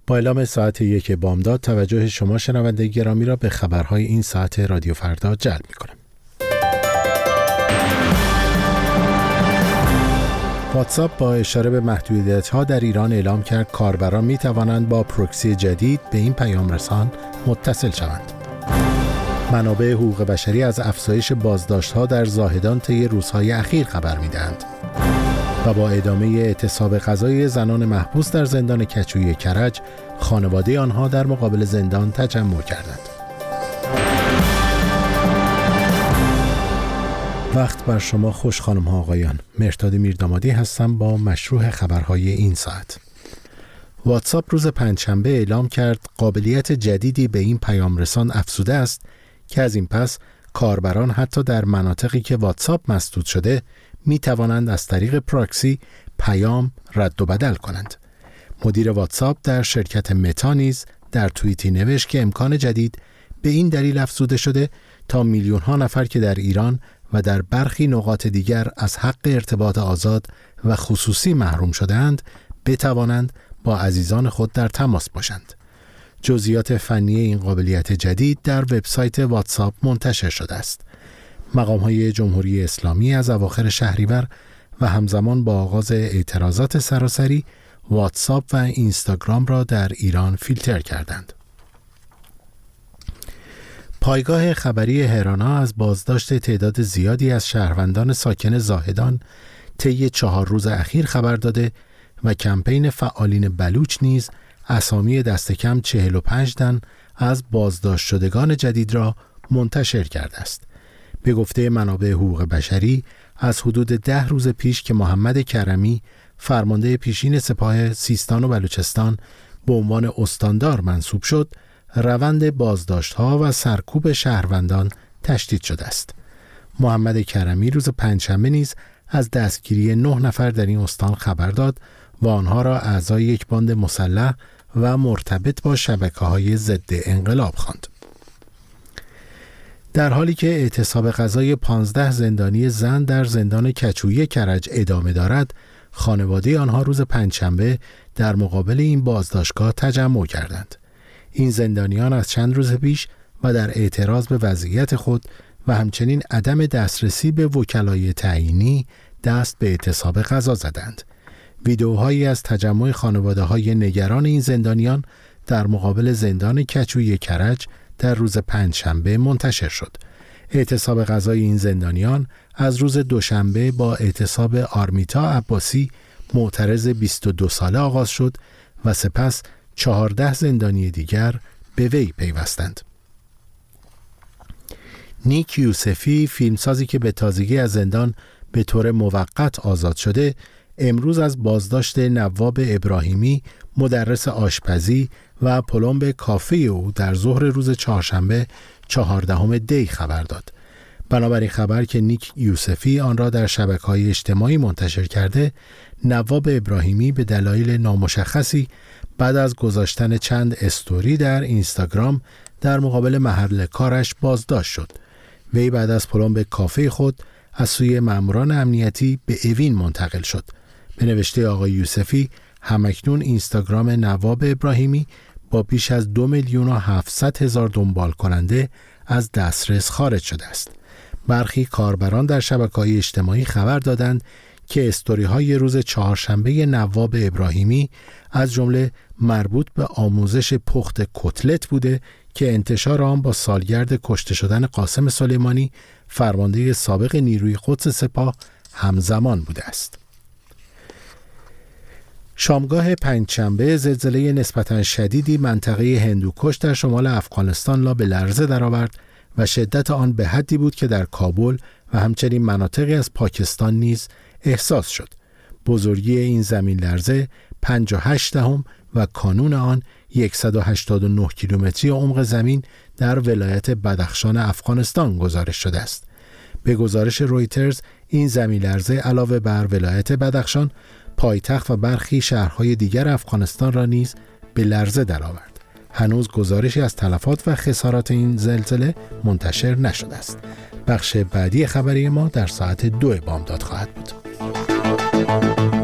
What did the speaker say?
با اعلام ساعت 1 بامداد توجه شما شنونده گرامی را به خبرهای این ساعت رادیو فردا جلب می‌کنم. واتساپ با اشاره به محدودیت‌ها در ایران اعلام کرد کاربران می‌توانند با پروکسی جدید به این پیام رسان متصل شوند. منابع حقوق بشری از افزایش بازداشت‌ها در زاهدان طی روزهای اخیر خبر می‌دهند. و با ادامه اعتصاب قضایی زنان محبوس در زندان کچوی کرج، خانواده آنها در مقابل زندان تجمع کردند. وقت بر شما خوش خانم ها آقایان. مهرداد میردامادی هستم با مشروح خبرهای این ساعت. واتساپ روز پنجشنبه اعلام کرد قابلیت جدیدی به این پیام رسان افزوده است که از این پس کاربران حتی در مناطقی که واتساپ مسدود شده می توانند از طریق پراکسی پیام رد و بدل کنند. مدیر واتساپ در شرکت متا نیز در توییتی نوشت که امکان جدید به این دلیل افزوده شده تا میلیون ها نفر که در ایران و در برخی نقاط دیگر از حق ارتباط آزاد و خصوصی محروم شده‌اند بتوانند با عزیزان خود در تماس باشند. جزئیات فنی این قابلیت جدید در وبسایت واتساپ منتشر شده است. مقام‌های جمهوری اسلامی از اواخر شهریور و همزمان با آغاز اعتراضات سراسری واتساپ و اینستاگرام را در ایران فیلتر کردند. پایگاه خبری هرانا از بازداشت تعداد زیادی از شهروندان ساکن زاهدان طی 4 روز اخیر خبر داده و کمپین فعالین بلوچ نیز اسامی دست کم 45 تن از بازداشت شدگان جدید را منتشر کرده است. به گفته منابع حقوق بشری از حدود 10 روز پیش که محمد کرمی فرمانده پیشین سپاه سیستان و بلوچستان به عنوان استاندار منصوب شد، روند بازداشت‌ها و سرکوب شهروندان تشدید شده است. محمد کرمی روز پنجشنبه نیز از دستگیری 9 نفر در این استان خبر داد و آنها را اعضای یک باند مسلح و مرتبط با شبکه‌های ضد انقلاب خواند. در حالی که اعتصاب قضایی 15 زندانی زن در زندان کچوی کرج ادامه دارد، خانواده آنها روز پنجشنبه در مقابل این بازداشتگاه تجمع کردند. این زندانیان از چند روز پیش و در اعتراض به وضعیت خود و همچنین عدم دسترسی به وکلای تعیینی دست به اعتصاب قضا زدند. ویدئوهایی از تجمع خانواده‌های نگران این زندانیان در مقابل زندان کچوی کرج در روز پنجشنبه منتشر شد. اعتصاب قضای این زندانیان از روز دوشنبه با اعتصاب آرمیتا عباسی معترض 22 ساله آغاز شد و سپس 14 زندانی دیگر به وی پیوستند. نیک یوسفی، فیلمسازی که به تازگی از زندان به طور موقت آزاد شده، امروز از بازداشت نواب ابراهیمی، مدرس آشپزی و پلمب کافه او در ظهر روز چهارشنبه 14 دی خبر داد. بنابراین خبر که نیک یوسفی آن را در شبکه‌های اجتماعی منتشر کرده، نواب ابراهیمی به دلایل نامشخصی بعد از گذاشتن چند استوری در اینستاگرام در مقابل محل کارش بازداشت شد. وی بعد از پلمب کافه خود از سوی ماموران امنیتی به اوین منتقل شد. به نوشته آقای یوسفی، همکنون اینستاگرام نواب ابراهیمی با بیش از 2,700,000 دنبال کننده از دسترس خارج شده است. برخی کاربران در شبکه‌های اجتماعی خبر دادند که استوری‌های روز چهارشنبه نواب ابراهیمی از جمله مربوط به آموزش پخت کتلت بوده که انتشار آن با سالگرد کشته شدن قاسم سلیمانی، فرمانده سابق نیروی قدس سپاه، همزمان بوده است. شامگاه پنجشنبه زلزله نسبتاً شدیدی منطقه هندوکش در شمال افغانستان را به لرزه درآورد و شدت آن به حدی بود که در کابل و همچنین مناطقی از پاکستان نیز احساس شد. بزرگی این زمین لرزه 5.8 و کانون آن 189 کیلومتری عمق زمین در ولایت بدخشان افغانستان گزارش شده است. به گزارش رویترز این زمین لرزه علاوه بر ولایت بدخشان، پایتخت و برخی شهرهای دیگر افغانستان را نیز به لرزه درآورد. هنوز گزارشی از تلفات و خسارات این زلزله منتشر نشده است. بخش بعدی خبری ما در ساعت 2 بامداد خواهد بود.